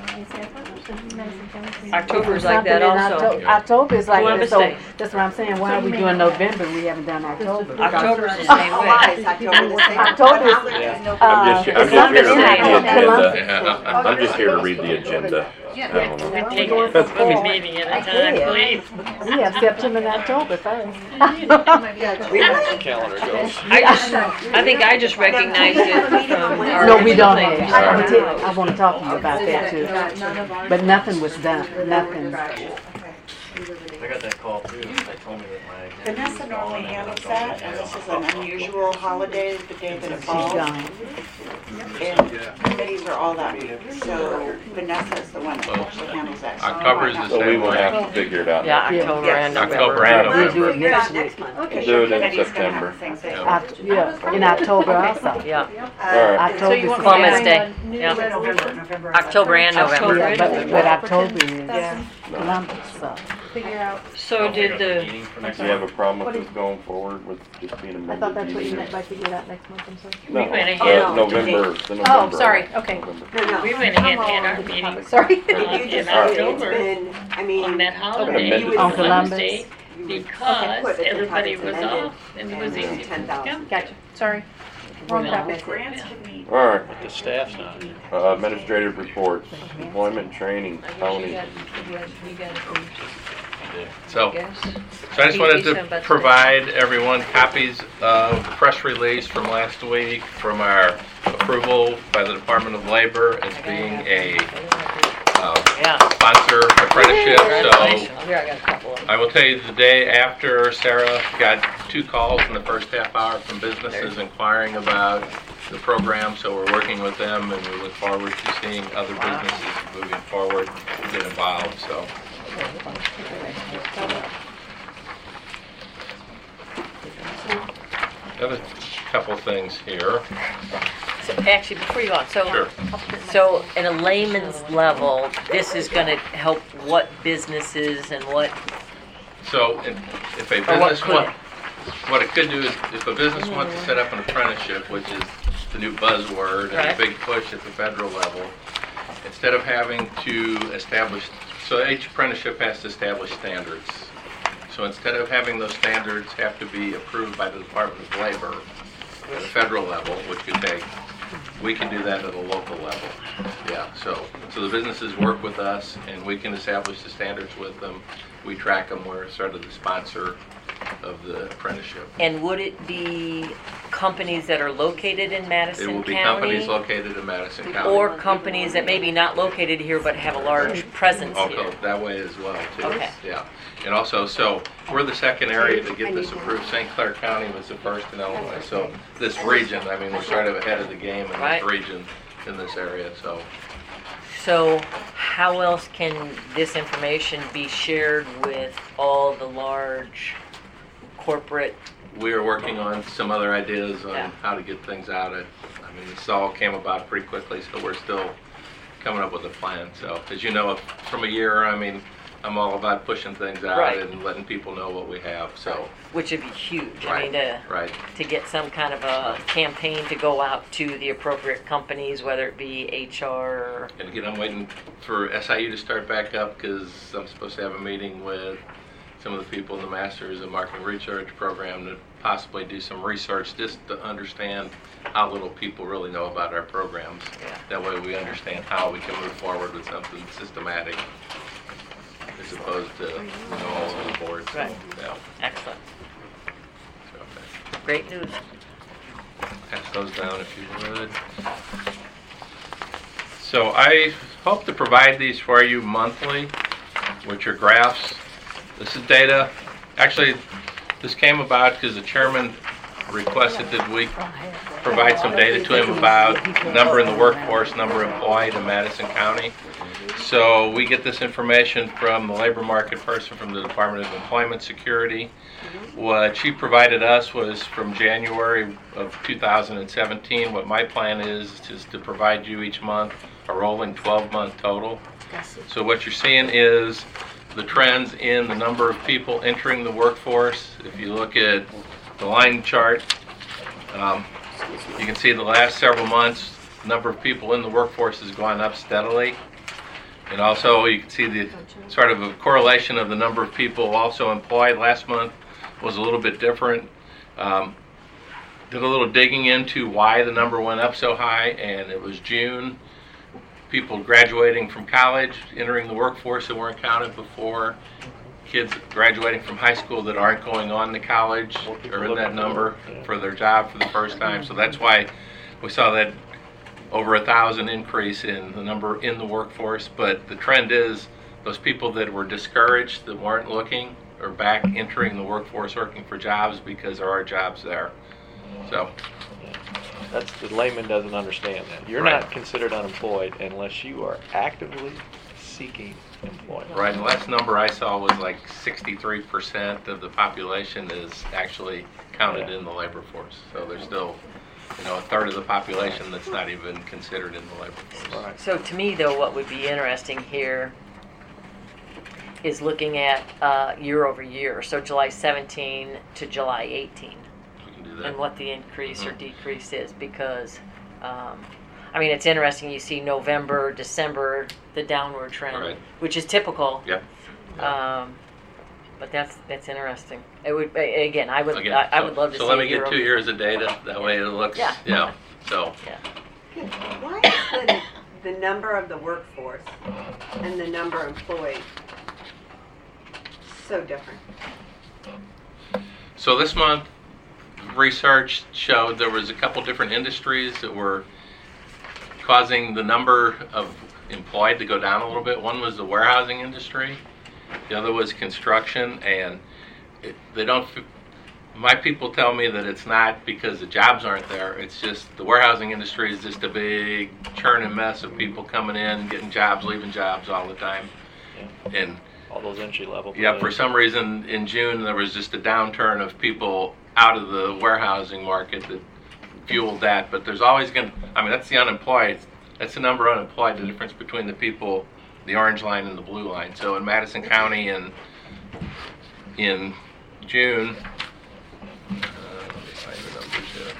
October's like that Something in also. October is like that, Columbus so Day. that's what I'm saying, why are we doing November, we haven't done October? October's the same Why way. is October the same? October is- I'm just here to read the Columbus. agenda. I'm just here to read the agenda. I don't know. We take it one meeting at a time, please. We have September and October first. Calendar goes. I think I just recognized it from our. No, we don't thing. have, I wanna talk to you about that too, but nothing was done, nothing. I got that call too. They told me that my. Vanessa normally handles that, and this is an unusual holiday, the day that it She's falls. gone. And committees are all that week, so Vanessa is the one that actually handles that. October is the So we same will way. have to figure it out. Yeah, next October and November. October and We'll do November. it next week. Okay, Do it in committee's gonna September. have the same thing. Yeah, in October also. Yeah, Alright. October is Columbus Day, yeah. November. October and November. Yeah, but October is Columbus, so. Figure out. So did the, Meeting for Do next you have a problem with this going forward with just being a I thought that's what you meeting? meant by figure it out next month, I'm sorry. No, We went the ahead. November, the November. Oh, sorry, okay. November. No, We went ahead and had our meeting Sorry. If you in just, it's October been, I on mean, that holiday, amend it. with On Columbus Columbus? Day, Okay, because put it in everybody how was it's amended, off and it was and easy for them to 10,000. come. Gotcha, sorry. Wrong No. topic. Grants can be. Alright, But the staff's not here. administrative reports, employment training, Tony. So, guess. so I just wanted to provide everyone copies of the press release from last week from our approval by the Department of Labor as being a Yeah. sponsor apprenticeship. So Congratulations. Here, I got a couple of them. I will tell you the day after, Sarah got 2 calls in the first half hour from businesses inquiring about the program, so we're working with them and we look forward to seeing other businesses moving forward and get involved, so. Other couple things here. So actually, before you go on, Sure. so at a layman's level, this is gonna help what businesses and what, So if a Or what business could what it could do is if a business wants to set up an apprenticeship, which is the new buzzword and a Right. big push at the federal level, instead of having to establish, so each apprenticeship has to establish standards. So instead of having those standards have to be approved by the Department of Labor at a federal level, which could take, we can do that at a local level. Yeah, so the businesses work with us and we can establish the standards with them. We track them, we're sort of the sponsor of the apprenticeship. and would it be companies that are located in It Madison will be companies County? located in Madison County. Or companies that may be not located here but have a large presence here? Also, that way as well, too. Okay. Yeah. And also, so we're the second area to get this approved. St. Clair County was the first in Illinois. So this region, I mean, we're sort of ahead of the game in Right. this region, in this area, so. So how else can this information be shared with all the large corporate? We are working on some other ideas Yeah. on how to get things out. I mean, this all came about pretty quickly, so we're still coming up with a plan. So, as you know, from a year, I mean, I'm all about pushing things out Right. and letting people know what we have, so. Which would be huge. I Right, mean, right. to get some kind of a campaign to go out to the appropriate companies, whether it be HR or... And again, I'm waiting for SIU to start back up because I'm supposed to have a meeting with some of the people in the Masters of Marketing Research program to possibly do some research just to understand how little people really know about our programs. Yeah. That way we understand how we can move forward with something systematic as opposed to, all over the board. Right. Yeah. Excellent. So, okay. Great news. Pass those down if you would. So I hope to provide these for you monthly, which are graphs. This is data. Actually, this came about because the chairman requested that we provide some data to him about number in the workforce, number employed in Madison County. So we get this information from the labor market person from the Department of Employment Security. What she provided us was from January of 2017. What my plan is to provide you each month a rolling 12-month total. So what you're seeing is the trends in the number of people entering the workforce. If you look at the line chart, you can see the last several months, the number of people in the workforce has gone up steadily. And also you can see the sort of a correlation of the number of people also employed. Last month was a little bit different. Did a little digging into why the number went up so high, and it was June. People graduating from college, entering the workforce that weren't counted before. Kids graduating from high school that aren't going on to college are in that number for their job for the first time. So that's why we saw that over 1,000 increase in the number in the workforce. But the trend is those people that were discouraged, that weren't looking, are back entering the workforce working for jobs because there are jobs there. So That's the layman doesn't understand that. You're Right. not considered unemployed unless you are actively seeking employment. right, and the last number I saw was like 63% of the population is actually counted in the labor force. So there's still, a third of the population that's not even considered in the labor force. Right. So to me, though, what would be interesting here is looking at year over year. So July 17 to July 18, We can do that. and what the increase or decrease is, because it's interesting. You see November, December, the downward trend, Right. which is typical. Yep. But that's interesting. It would again. I would Again, I would love to see. So let me year get over 2 years of data. That way it looks. Yeah. So. Why is the number of the workforce and the number employed so different? So this month, research showed there was a couple different industries that were causing the number of employed to go down a little bit. One was the warehousing industry. The other was construction, and my people tell me that it's not because the jobs aren't there. It's just the warehousing industry is just a big churning mess of people coming in, getting jobs, leaving jobs all the time. Yeah. And all those entry level. yeah, for some reason in June there was just a downturn of people out of the warehousing market that fueled that. But there's always that's the unemployed. That's the number unemployed, the difference between the people, the orange line and the blue line. So in Madison County in June, let me find the numbers here.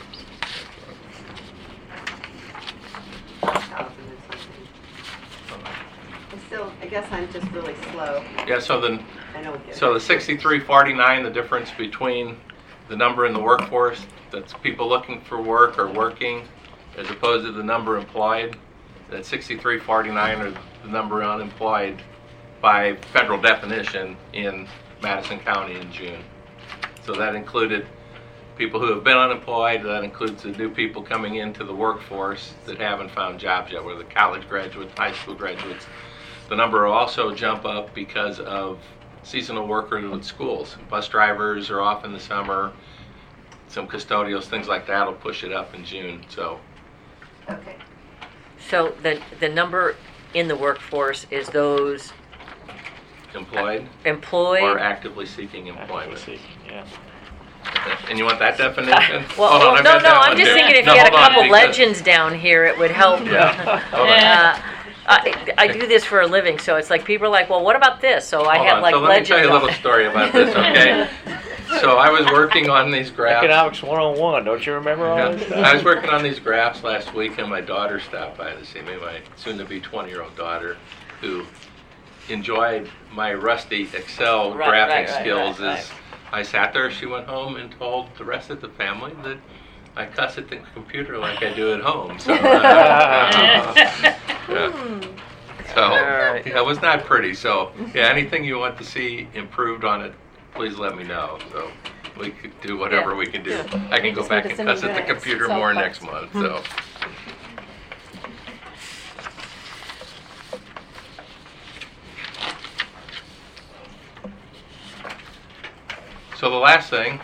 I guess I'm just really slow. Yeah, so I don't get the it. 6349, the difference between the number in the workforce, that's people looking for work or working, as opposed to the number employed, that 6349 are the number unemployed by federal definition in Madison County in June. So that included people who have been unemployed, that includes the new people coming into the workforce that haven't found jobs yet, whether college graduates, high school graduates. The number will also jump up because of seasonal workers with schools. Bus drivers are off in the summer, some custodials, things like that will push it up in June. So Okay. So the number in the workforce is those employed employed or actively seeking employment. Actively seeking, yeah. And you want that definition? Well, Hold on, I missed that I'm one just too. thinking if No, you had a hold on, couple because- legends down here, it would help. Yeah. Hold on. I do this for a living, so it's like people are like, well, what about this? So I Hold have on. like So let me legends. tell you a on little it. story about this, okay? So I was working on these graphs. Economics 101, don't you remember all Yeah. this? I was working on these graphs last week, and my daughter stopped by to see me, my soon-to-be 20-year-old daughter, who enjoyed my rusty Excel Right, graphing right, right, skills. right, As I sat there, she went home and told the rest of the family that I cuss at the computer like I do at home. So, right. it was not pretty. So, yeah, anything you want to see improved on it, please let me know. So we could do whatever we can do. Yeah. I can go Just back need and to cuss send at me the the computer Excel more files. next month. So. So the last thing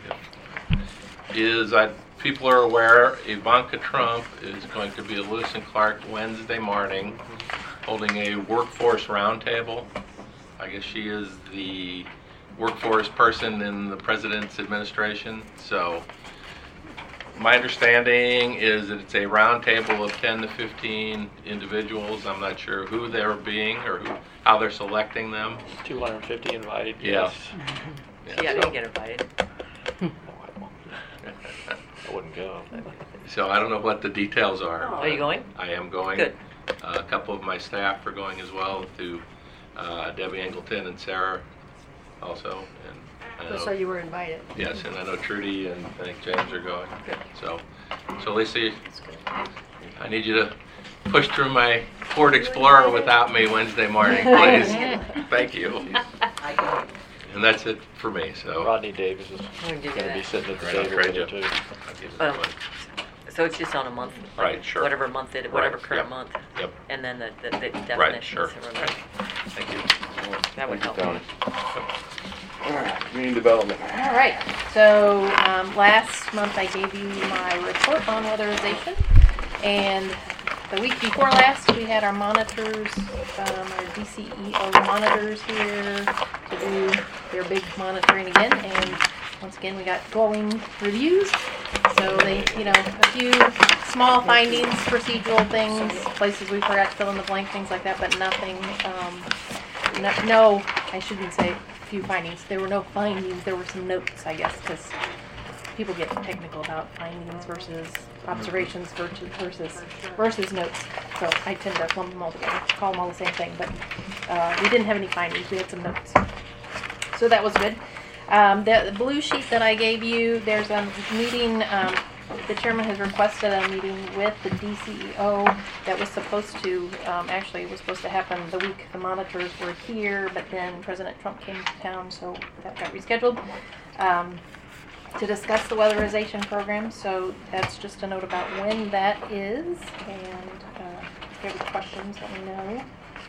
is people are aware Ivanka Trump is going to be at Lewis and Clark Wednesday morning holding a workforce roundtable. I guess she is the workforce person in the president's administration. So my understanding is that it's a roundtable of 10 to 15 individuals. I'm not sure who they're being or how they're selecting them. 250 invited. Yeah. Yeah, I didn't get invited. I wouldn't go. So I don't know what the details are. Are you going? I am going. Good. A couple of my staff are going as well, to Debbie Angleton and Sarah also. And I know, So you were invited. yes, and I know Trudy and I think James are going. Good. So Lacey, I need you to push through my Ford Explorer without me Wednesday morning, please. Thank you. And that's it for me. So Rodney Davis is I'm gonna give you going to be that. sitting at the Right on, table great with her job. too. I'll give you that one. So it's just on a month. Right, sure. Whatever month it, whatever Right, current yep, month. yep. And then the definitions. Right, sure. and everything. Thank you. That would help. Tony. All right, community development. All right, so last month I gave you my report on weatherization, and the week before last we had our monitors, our DCEO monitors here to do their big monitoring again, and once again we got glowing reviews. So they, a few small findings, procedural things, places we forgot to fill in the blank, things like that, but nothing, no, I shouldn't say few findings. There were no findings, there were some notes, I guess, because people get technical about findings versus observations versus notes. So I tend to lump them all together, call them all the same thing, but we didn't have any findings, we had some notes. So that was good. The blue sheet that I gave you, there's a meeting, the chairman has requested a meeting with the DCEO that was supposed to, actually it was supposed to happen the week the monitors were here, but then President Trump came to town, so that got rescheduled, to discuss the weatherization program. So that's just a note about when that is, and if you have any questions, let me know.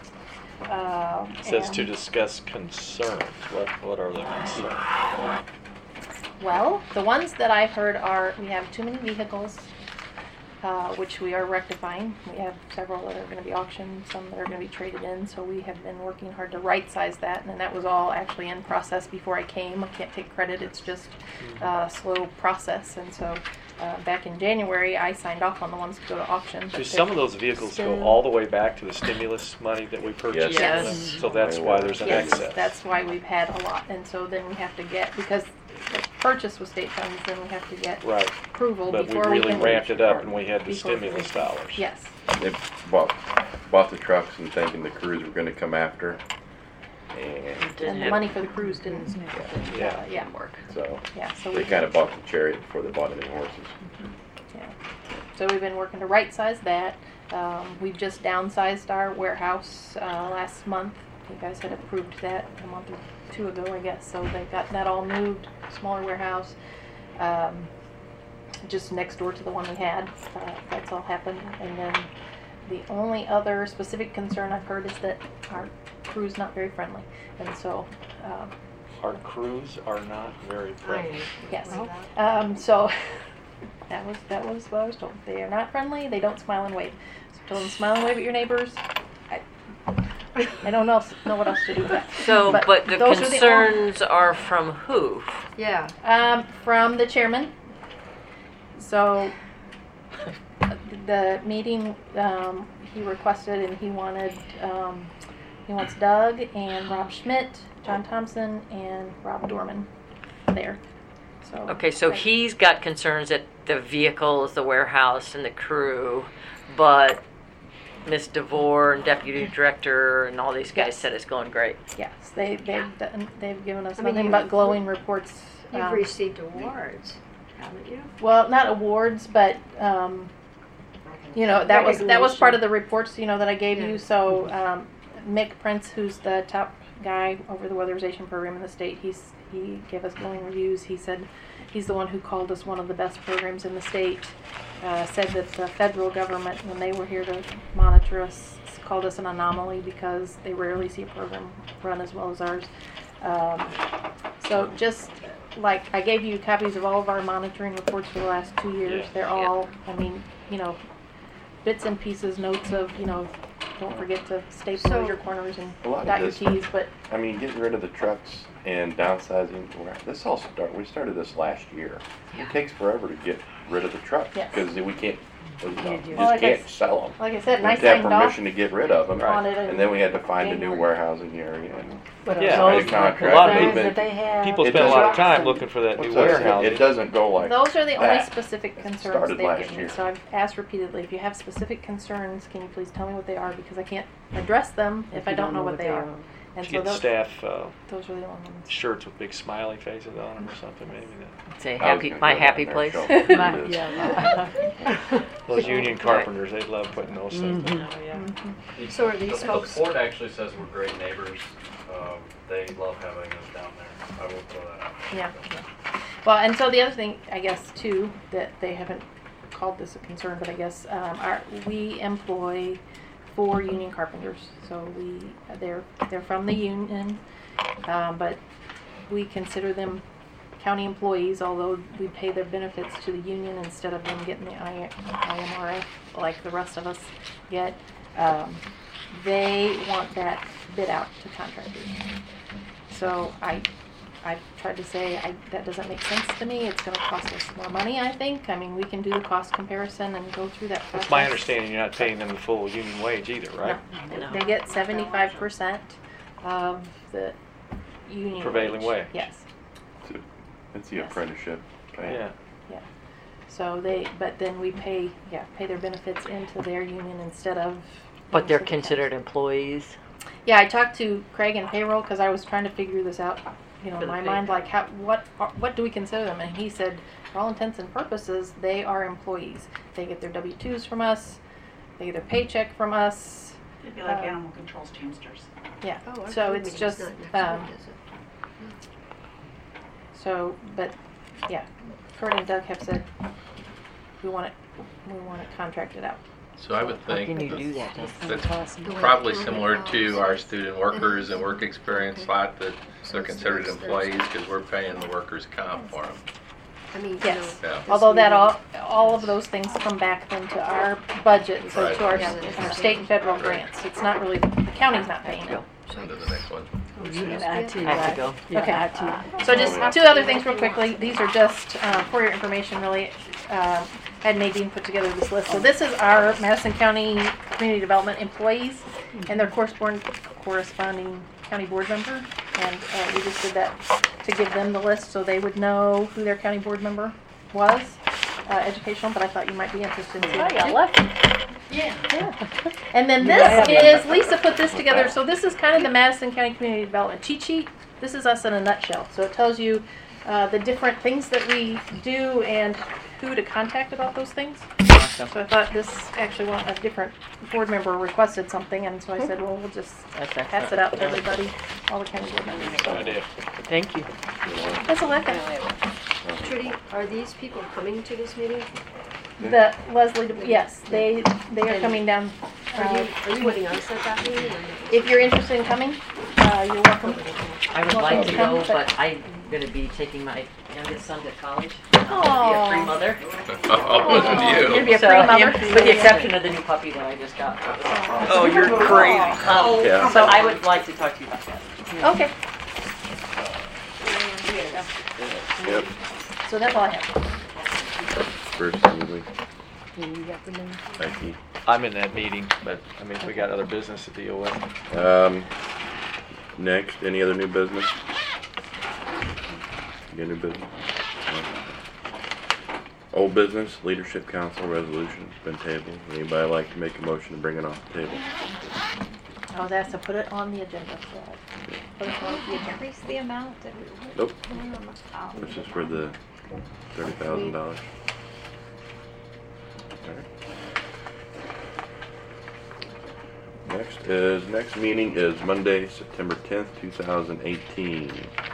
It says to discuss concerns. What are the concerns? Well, the ones that I've heard are we have too many vehicles, which we are rectifying. We have several that are going to be auctioned, some that are going to be traded in, so we have been working hard to right-size that, and that was all actually in process before I came. I can't take credit, it's just a slow process, and so back in January I signed off on the ones to go to auction. So some of those vehicles go all the way back to the stimulus money that we purchased. Yes. from them. So that's why there's an Yes, excess. that's why we've had a lot, and so then we have to get, because the purchase with state funds, then we have to get Right. approval But we before we really can ramped it up and before we had the stimulus dollars. Yes. They bought the trucks and thinking the crews were gonna come after, And the money for the cruise didn't, yeah, work. So Yeah, so they we- kind of bought the chariot before they bought any horses. yeah. So we've been working to right-size that. We've just downsized our warehouse last month. You guys had approved that a month or two ago, I guess. So they've got that all moved, smaller warehouse, just next door to the one we had. That's all happened. And then the only other specific concern I've heard is that our crew's not very friendly. And so Our crews are not very friendly. yes. So that was what I was told. They are not friendly. They don't smile and wave. So tell them smile and wave at your neighbors. I don't know what else to do with that. So, but the those are the concerns are from who? Yeah. From the chairman. So the meeting he requested, and he wants Doug and Rob Schmidt, John Thompson, and Rob Dorman there. So Okay, so he's got concerns that the vehicles, the warehouse, and the crew, but Ms. DeVore and Deputy Director and all these guys said it's going great. Yes, they've given us I mean, nothing but glowing reports. You've received awards, haven't you? Well, not awards, but that was part of the reports that I gave you. So Mick Prince, who's the top guy over the weatherization program in the state, he gave us glowing reviews. He said he's the one who called us one of the best programs in the state. Said that the federal government, when they were here to monitor us, called us an anomaly because they rarely see a program run as well as ours. So just like I gave you copies of all of our monitoring reports for the last 2 years. Yeah. They're all, I mean, bits and pieces, notes of, don't forget to staple So- your corners and A lot of dot your this- T's, but I mean, getting rid of the trucks and downsizing, we started this last year. It takes forever to get rid of the trucks, Yes. because we can't, you Well, like I can't sell them. like I said, We and I have to have signed off permission to get rid of them, on it in and then we had to find a new January. warehousing area and Yeah, sign a those- contract. a lot of It's people- been- They have. People It spend a lot of doesn't- time looking for that new What's that? warehousing. It doesn't go like those are the only that. specific concerns started they've last given me. year. So I've asked repeatedly, if you have specific concerns, can you please tell me what they are? Because I can't address them if I don't know what they are. And Should so get the those, staff those are the only ones. shirts with big smiley faces on them or something, maybe. Say I was happy, gonna my go happy down there place. and show 'em what it is. Yeah. Those union carpenters, they love putting those things. Mm-hmm. So are these The folks? board actually says we're great neighbors. They love having us down there. I will throw that out. Yeah. Well, and so the other thing, I guess, too, that they haven't called this a concern, but I guess we employ 4 union carpenters. So they're from the union, but we consider them county employees, although we pay their benefits to the union instead of them getting the IMRF like the rest of us get. They want that bid out to contractors. So I've tried to say that doesn't make sense to me. It's going to cost us more money, I think. I mean, we can do the cost comparison and go through that process. It's my understanding you're not paying them the full union wage either, right? No. They get 75% of the union Prevailing wage. Yes. It's the Yes. apprenticeship. Right? Yeah. Yeah. So but then we pay their benefits into their union instead of. But they're into the county. considered employees. Yeah, I talked to Craig in payroll because I was trying to figure this out, in For the my pay. mind, like what do we consider them? And he said, for all intents and purposes, they are employees. They get their W-2s from us, they get their paycheck from us. It'd be like animal control's Teamsters. Yeah. Oh, our So board it's meeting's just not next week, is it? so, but yeah, Kurt and Doug have said we want it contracted out. So I would How think can you do that? that's probably similar to our student workers and work experience lot that they're considered employees because we're paying the workers' comp for them. I mean, Yes. Yeah. Although that all of those things come back then to our budget, so Right. to our state and federal grants. It's not really, the county's not paying it. On to the next one. I too. I have to go. Yeah, Okay. I too. So just 2 other things real quickly. These are just for your information, really. Had Nadine put together this list. So this is our Madison County Community Development employees and their corresponding county board member. And we just did that to give them the list so they would know who their county board member was, educational, but I thought you might be interested in seeing Oh, it yeah, too. left. Yeah. And then this is, Lisa put this together, so this is kind of the Madison County Community Development cheat sheet. This is us in a nutshell. So it tells you the different things that we do and who to contact about those things. Awesome. So I thought this actually, a different board member requested something, and so I said, well, we'll just That's pass excellent. it out to everybody, all the county board members. Good idea. Thank you. That's all I got. Trudy, are these people coming to this meeting? The Leslie, yes, they are coming down. Are you putting us at that meeting? or- If you're interested in coming, you're welcome. I would Welcome like to to come, go, but- but I'm going to be taking my youngest son to college. I'm going to be a free mother. Oh, You're gonna be a So, free mother? with the exception of the new puppy that I just got. Oh, you're crazy. Yeah. So I would like to talk to you about that. Okay, Yep. so that's all I have. First, Julie. Thank you. I'm in that meeting, but I mean, we got other business to deal with. Next, any other new business? You got new business? No. Old business, leadership council resolution, been tabled. Anybody like to make a motion to bring it off the table? I was asked to put it on the agenda, so I put it on the agenda. Increase the amount that Nope. Oh. This is for the $30,000. Next meeting is Monday, September 10th, 2018.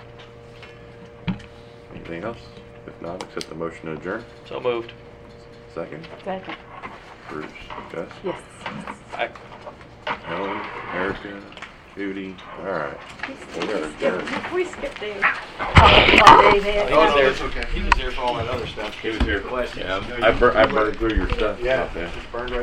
Anything else? If not, accept the motion to adjourn. So moved. Second, Second. Bruce, Gus, Yes. I, Helen, Erica, Judy. All right. We got adjourned. We skipped Dave. he was there. He was there for all that other stuff. He was here. Yeah, I burned through your stuff. Yeah, Yeah. just burned right